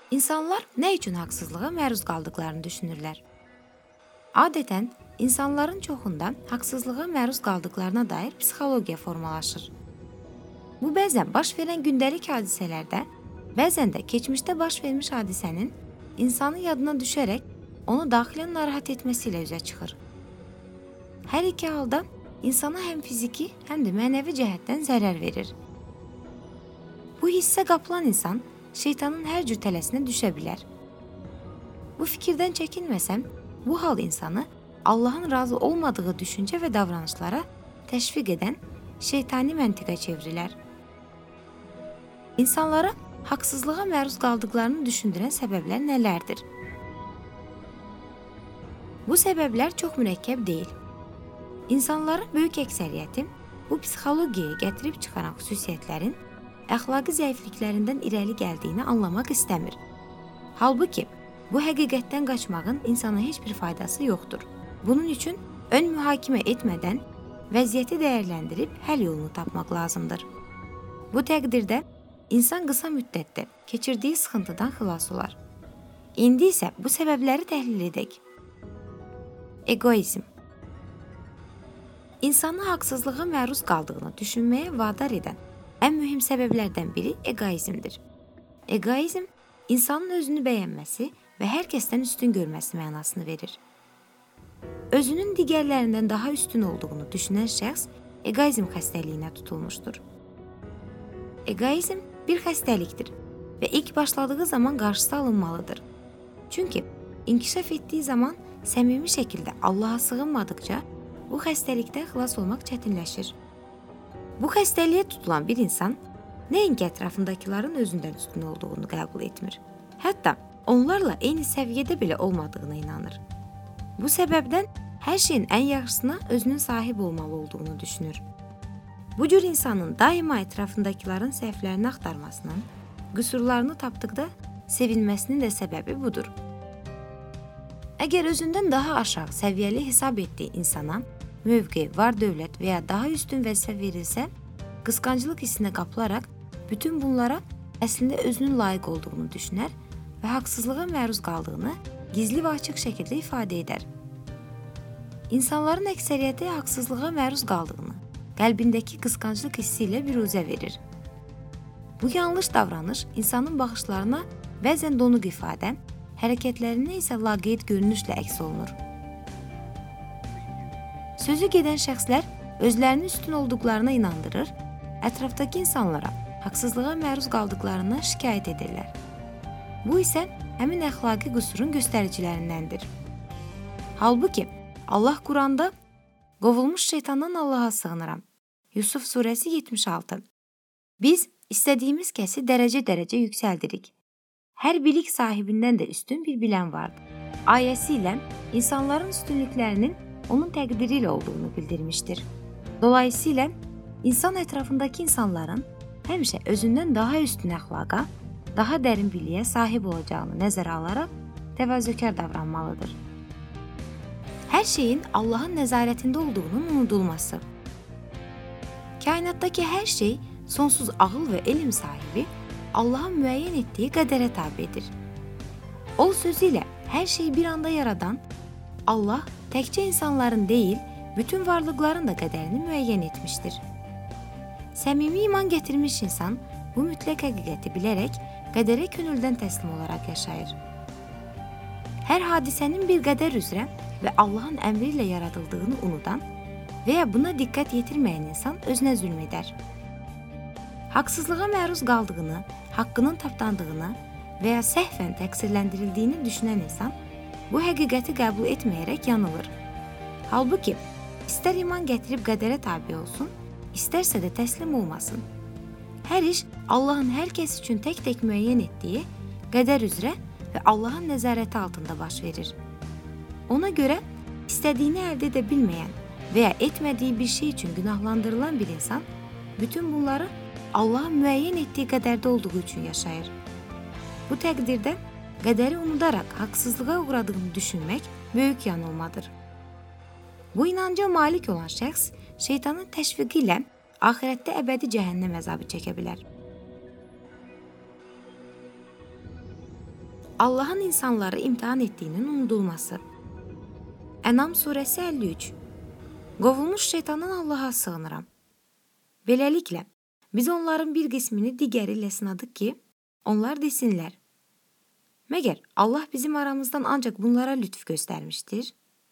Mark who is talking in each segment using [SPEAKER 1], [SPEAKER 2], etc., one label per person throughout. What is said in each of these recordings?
[SPEAKER 1] İnsanlar nə üçün haqsızlığa məruz qaldıqlarını düşünürlər? Adətən, insanların çoxunda haqsızlığa məruz qaldıqlarına dair psixologiya formalaşır. Bu bəzən baş verən gündəlik hadisələrdə, bəzən də keçmişdə baş vermiş hadisənin insanın yadına düşərək onu daxilən narahat etməsi ilə üzə çıxır. Hər iki halda insana həm fiziki, həm də mənəvi cəhətdən zərər verir. Bu hissə qapılan insan şeytanın hər cür tələsinə düşə bilər. Bu fikirdən çəkinməsəm, bu hal insanı Allahın razı olmadığı düşüncə və davranışlara təşviq edən şeytani məntiqə çevrilər. İnsanlara haqsızlığa məruz qaldıqlarını düşündürən səbəblər nələrdir? Bu səbəblər çox mürəkkəb deyil. İnsanların böyük əksəriyyəti bu psixologiyaya gətirib çıxaran xüsusiyyətlərin əxlaqi zəifliklərindən irəli gəldiyini anlamaq istəmir. Halbuki, bu həqiqətdən qaçmağın insana heç bir faydası yoxdur. Bunun üçün ön mühakimə etmədən vəziyyəti dəyərləndirib həll yolunu tapmaq lazımdır. Bu təqdirdə insan qısa müddətdə keçirdiyi sıxıntıdan xilas olar. İndi isə bu səbəbləri təhlil edək. Egoizm. İnsanı haqsızlığa məruz qaldığını düşünməyə vadar edən ən mühüm səbəblərdən biri egoizmdir. Egoizm, insanın özünü bəyənməsi və hər kəsdən üstün görməsi mənasını verir. Özünün digərlərindən daha üstün olduğunu düşünən şəxs egoizm xəstəliyinə tutulmuşdur. Egoizm bir xəstəlikdir və ilk başladığı zaman qarşısı alınmalıdır. Çünki inkişaf etdiyi zaman səmimi şəkildə Allaha sığınmadıqca bu xəstəlikdən xilas olmaq çətinləşir. Bu xəstəliyə tutulan bir insan nəinki ətrafındakıların özündən üstün olduğunu qəbul etmir. Hətta onlarla eyni səviyyədə belə olmadığına inanır. Bu səbəbdən hər şeyin ən yaxşısına özünün sahib olmalı olduğunu düşünür. Bu cür insanın daima ətrafındakıların səhvlərini axtarmasının, qüsurlarını tapdıqda sevinməsinin də səbəbi budur. Əgər özündən daha aşağı səviyyəli hesab etdiyi insana mövqe, var-dövlət və ya daha üstün vəzifə verilsə, qısqanclıq hissinə qapılaraq bütün bunlara əslində özünün layiq olduğunu düşünər və haqsızlığa məruz qaldığını gizli və açıq şəkildə ifadə edər. İnsanların əksəriyyəti haqsızlığa məruz qaldığını qəlbindəki qısqanclıq hissi ilə büruzə verir. Bu yanlış davranış insanın baxışlarına bəzən donuq ifadə, hərəkətlərinə isə laqeyd görünüşlə əks olunur. Sözü gedən şəxslər özlərinin üstün olduqlarına inandırır, ətrafdakı insanlara haqsızlığa məruz qaldıqlarından şikayət edirlər. Bu isə həmin əxlaqi qüsurun göstəricilərindəndir. Halbuki, Allah Quranda qovulmuş şeytandan Allaha sığınıram. Yusuf surəsi 76. Biz istədiyimiz kəsi dərəcə-dərəcə yüksəldirik. Hər bilik sahibindən də üstün bir bilən vardır. Ayəsi ilə insanların üstünlüklərinin onun təqdiri ilə olduğunu bildirmişdir. Dolayısıyla insan ətrafındakı insanların həmişə özündən daha üstün əxlaqa, daha dərin biliyə sahib olacağını nəzərə alaraq təvazökar davranmalıdır. Hər şeyin Allahın nəzarətində olduğunun unudulması. Kainatdakı hər şey sonsuz ağıl və elm sahibi Allahın müəyyən etdiyi qədərə tabedir. O sözü ilə hər şeyi bir anda yaradan Allah təkcə insanların deyil, bütün varlıqların da qədərini müəyyən etmişdir. Səmimi iman gətirmiş insan bu mütləq həqiqəti bilərək qədərə könüldən təslim olaraq yaşayır. Hər hadisənin bir qədər üzrə və Allahın əmri ilə yaradıldığını unudan və ya buna diqqət yetirməyən insan özünə zülm edər. Haqsızlığa məruz qaldığını, haqqının tapdandığını və ya səhvən təqsirləndirildiyini düşünən insan bu həqiqəti qəbul etməyərək yanılır. Halbuki, istər iman gətirib qədərə tabi olsun, istərsə də təslim olmasın. Hər iş Allahın hər kəs üçün tək-tək müəyyən etdiyi qədər üzrə və Allahın nəzarəti altında baş verir. Ona görə istədiyini əldə edə bilməyən və ya etmədiyi bir şey üçün günahlandırılan bir insan bütün bunları Allahın müəyyən etdiyi qədərdə olduğu üçün yaşayır. Bu təqdirdə qədəri unudaraq haqsızlığa uğradığını düşünmək böyük yanılmadır. Bu inanca malik olan şəxs şeytanın təşviqi ilə axirətdə əbədi cəhənnəm əzabı çəkə bilər. Allahın insanları imtihan etdiyinin unudulması. Ənam surəsi 53. Qovulmuş şeytandan Allaha sığınıram. Beləliklə, biz onların bir qismini digəri ilə sınadıq ki, onlar desinlər: məgər Allah bizim aramızdan ancaq bunlara lütf göstərmişdir?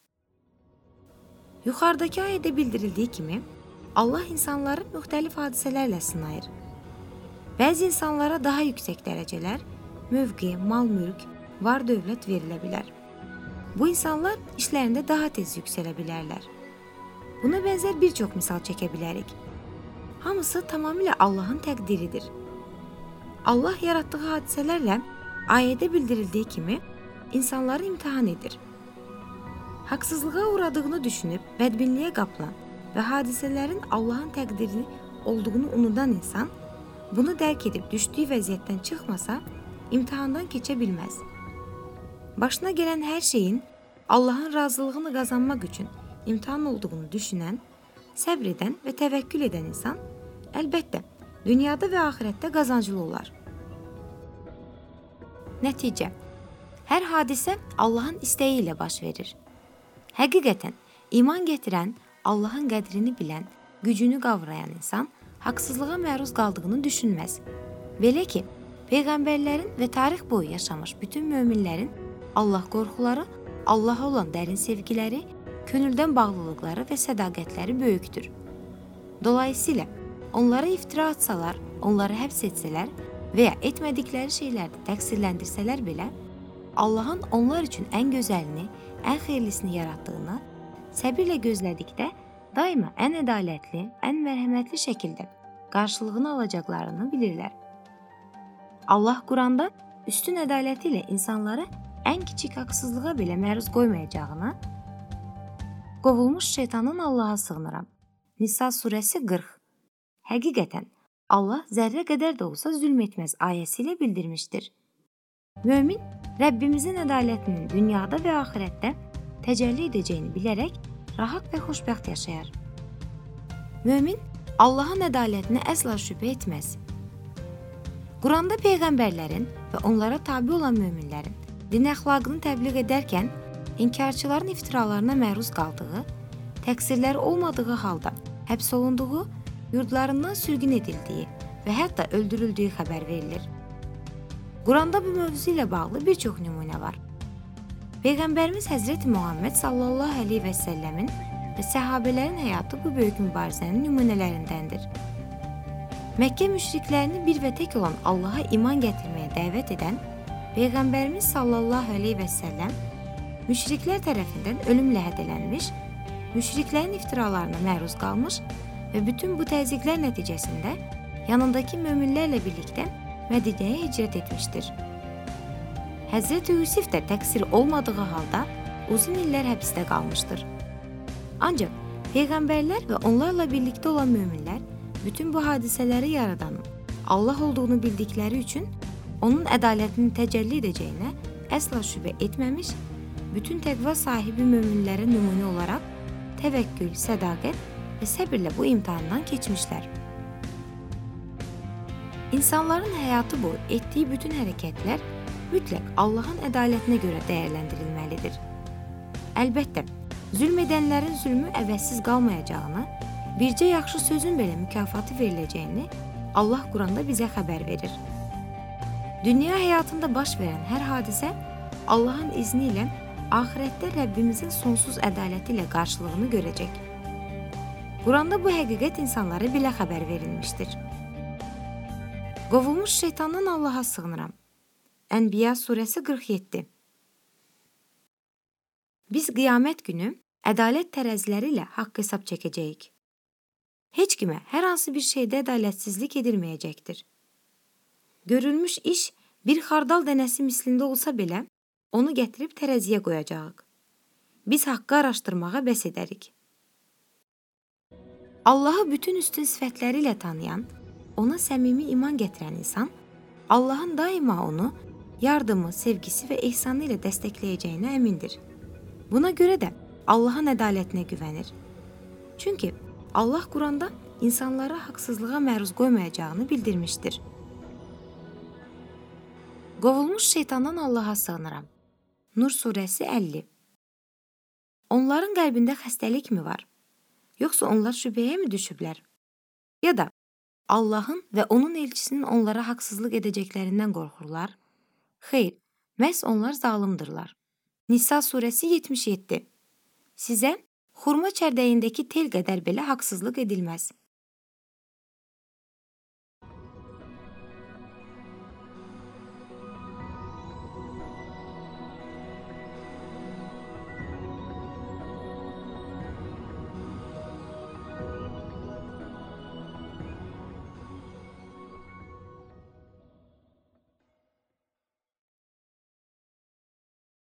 [SPEAKER 1] Yuxarıdakı ayədə bildirildiyi kimi, Allah insanları müxtəlif hadisələrlə sınayır. Bəzi insanlara daha yüksək dərəcələr, mövqe, mal-mülk, var-dövlət verilə bilər. Bu insanlar işlərində daha tez yüksələ bilərlər. Buna bənzər bir çox misal çəkə bilərik. Hamısı tamamilə Allahın təqdiridir. Allah yaratdığı hadisələrlə ayədə bildirildiyi kimi insanları imtihan edir. Haqsızlığa uğradığını düşünüb bədbinliyə qapılan və hadisələrin Allahın təqdiri olduğunu unudan insan, bunu dərk edib düşdüyü vəziyyətdən çıxmasa, imtihandan keçə bilməz. Başına gələn hər şeyin Allahın razılığını qazanmaq üçün imtihan olduğunu düşünən, səbr edən və təvəkkül edən insan, əlbəttə, dünyada və axirətdə qazanclı olar. Nəticə: hər hadisə Allahın istəyi ilə baş verir. Həqiqətən, iman gətirən, Allahın qədrini bilən, gücünü qavrayan insan haqsızlığa məruz qaldığını düşünməz. Belə ki, peyğəmbərlərin və tarix boyu yaşamış bütün möminlərin Allah qorxuları, Allaha olan dərin sevgiləri, könüldən bağlılıqları və sədaqətləri böyükdür. Dolayısıyla, onlara iftira atsalar, onları həbs etsələr və ya etmədikləri şeylərdə təqsirləndirsələr belə, Allahın onlar üçün ən gözəlini, ən xeyirlisini yaratdığını, səbirlə gözlədikdə daima ən ədalətli, ən mərhəmətli şəkildə qarşılığını alacaqlarını bilirlər. Allah Quranda üstün ədaləti ilə insanları ən kiçik haqsızlığa belə məruz qoymayacağını, qovulmuş şeytandan Allaha sığınıram. Nisa surəsi 40. Həqiqətən, Allah zərrə qədər də olsa zülm etməz ayəsi ilə bildirmişdir. Mömin, Rəbbimizin ədalətinin dünyada və axirətdə təcəlli edəcəyini bilərək rahat və xoşbəxt yaşayar. Mömin, Allahın ədalətinə əsla şübhə etməz. Quranda peyğəmbərlərin və onlara tabi olan möminlərin din əxlaqını təbliğ edərkən inkarçıların iftiralarına məruz qaldığı, təqsirləri olmadığı halda həbs olunduğu, yurdlarından sürgün edildiyi və hətta öldürüldüyü xəbər verilir. Quranda bu mövzu ilə bağlı bir çox nümunə var. Peyğəmbərimiz Həzrəti Muhammed sallallahu əleyhi və səlləmin və səhabələrin həyatı bu böyük mübarizənin nümunələrindəndir. Məkkə müşriklərini bir və tək olan Allaha iman gətirməyə dəvət edən Peyğəmbərimiz sallallahu əleyhi və səlləm müşriklər tərəfindən ölümlə hədələnmiş, müşriklərin iftiralarına məruz qalmış və bütün bu təzyiqlər nəticəsində yanındakı möminlərlə birlikdə Mədinəyə hicrət etmişdir. Həzrəti Yusif də təqsir olmadığı halda uzun illər həbsdə qalmışdır. Ancaq peyğəmbərlər və onlarla birlikdə olan möminlər bütün bu hadisələri yaradanın Allah olduğunu bildikləri üçün onun ədalətinin təcəlli edəcəyinə əsla şübhə etməmiş, bütün təqva sahibi möminlərə nümunə olaraq təvəkkül, sədaqət və səbirlə bu imtihandan keçmişlər. İnsanların həyatı boyu etdiyi bütün hərəkətlər mütləq Allahın ədalətinə görə dəyərləndirilməlidir. Əlbəttə, zülm edənlərin zülmü əvəzsiz qalmayacağını, bircə yaxşı sözün belə mükafatı veriləcəyini Allah Quranda bizə xəbər verir. Dünya həyatında baş verən hər hadisə Allahın izni ilə axirətdə Rəbbimizin sonsuz ədaləti ilə qarşılığını görəcək. Quranda bu həqiqət insanlara belə xəbər verilmişdir. Qovulmuş şeytandan Allaha sığınıram. Ənbiya surəsi 47. Biz qiyamət günü ədalət tərəziləri ilə haqq hesab çəkəcəyik. Heç kimə hər hansı bir şeydə ədalətsizlik edilməyəcəkdir. Görülmüş iş bir xardal dənəsi mislində olsa belə, onu gətirib tərəziyə qoyacağıq. Biz haqqı araşdırmağa bəs edərik. Allahı bütün üstün sifətləri ilə tanıyan, ona səmimi iman gətirən insan, Allahın daima onu yardımı, sevgisi və ehsanı ilə dəstəkləyəcəyinə əmindir. Buna görə də Allahın ədalətinə güvənir. Çünki Allah Quranda insanlara haqsızlığa məruz qoymayacağını bildirmişdir. Qovulmuş şeytandan Allaha sığınıram. Nur surəsi 50. Onların qəlbində xəstəlik mi var? Yoxsa onlar şübhəyə mi düşüblər? Ya da Allahın və onun elçisinin onlara haqsızlıq edəcəklərindən qorxurlar? Xeyr, məhz onlar zalımdırlar. Nisa surəsi 77. Sizə xurma çərdəyindəki tel qədər belə haqsızlıq edilməz.